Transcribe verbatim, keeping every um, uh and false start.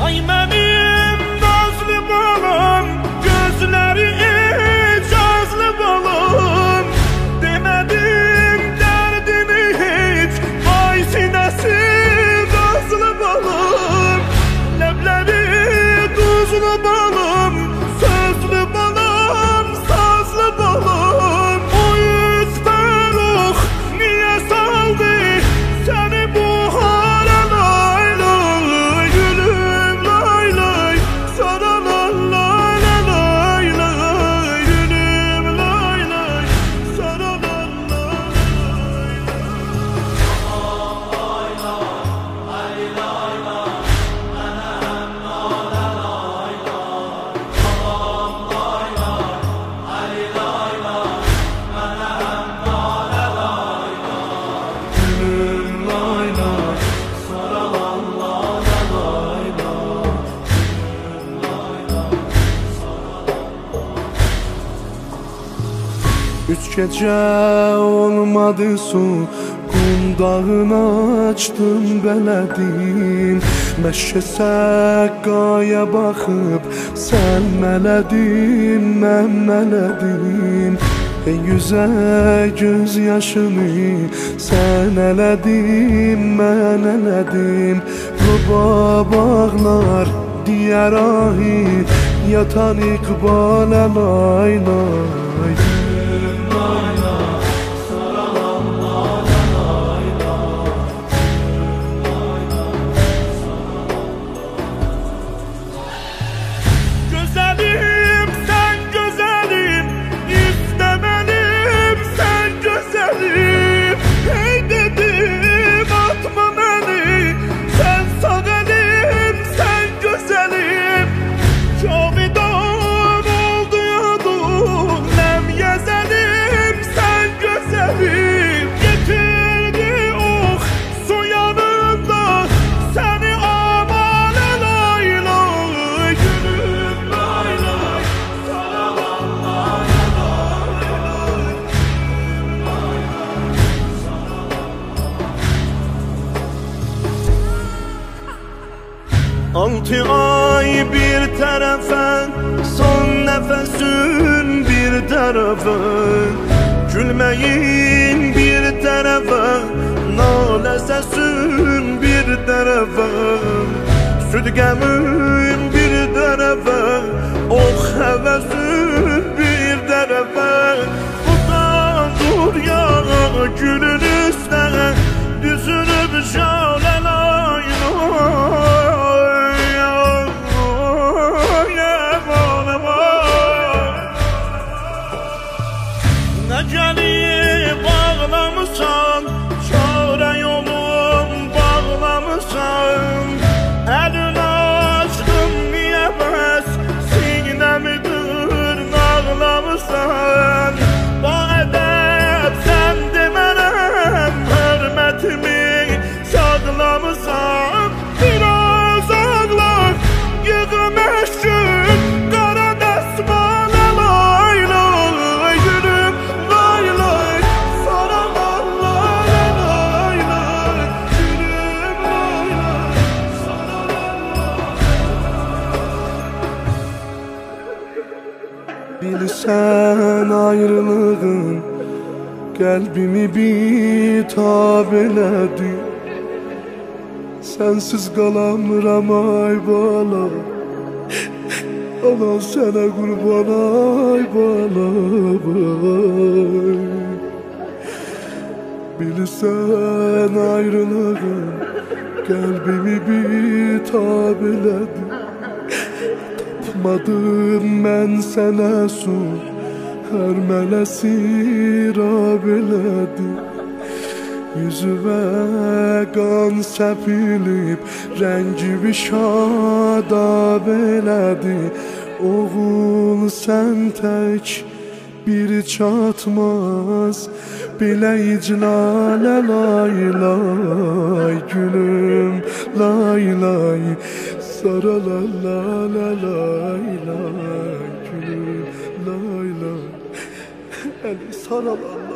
Ay benim nazlı balam, gözleri icazlı balam. Demedim derdini hiç, ay sinesi gazlı balam. Lebleri tuzlu balam, sözlü balam, sazlı balam. O yüzden oh niye saldı seni bu hale lay lay. Gülüm lay lay, sana lay lay lay lay. Gülüm lay lay, sana lay lay Üç gece olmadı su, qundağını açdım belədin. Məşə səqqaya baxıb sən mələdin, mən mələdim. Ey yüzə göz yaşını sən elədin, mən elədim. Ruba bağlar diyər ahi, yatan iqbalə lay lay. Güzelim sen güzelim, istemelim sen güzelim. Hey dedim atma beni, sen sağ elim sen güzelim. Cavidan oldu yadum, nem yezelim sen güzelim. Getirdi oh su yanında seni amale lay lay. Gülüm lay lay, sana lay lay lay. Altı ay bir tarafa, son nefesin bir tarafa. Gülmeyin bir tarafa, nale sesin bir tarafa. Südgemin bir tarafa, oh hevesin bir tarafa. Uzan dur ya gülün üstüne, düzünüp şale lay lay. Neceli bağlamışsan, çare yolum bağlamışsan. Elini açtım niye bəs, sinemi dırnaqlamışsan. Bu edep sen demərəm, hörmətimi saklamışsan. Biraz ağlar, yığım eşkin, qara dəsmale lay lay. Gülüm lay lay, sana lay lay lay lay. Gülüm lay lay, sana lay lay. Bilsən ayrılığın qəlbimi bitab elədi. Sensiz qalamıram ay bala, anan sənə qurban ay bala ay. Bilsən ayrılığın qəlbimi bitab elədi. Tapmadım mən sənə su, hər mələsi rab elədi. Yüzüvə qan səpilib, rəngi şadab elədi. Oğul sən tək bir çatmaz, bilə iclalə lay lay. Gülüm lay lay, sara la la la lay lay. Gülüm lay lay, eli sara la la.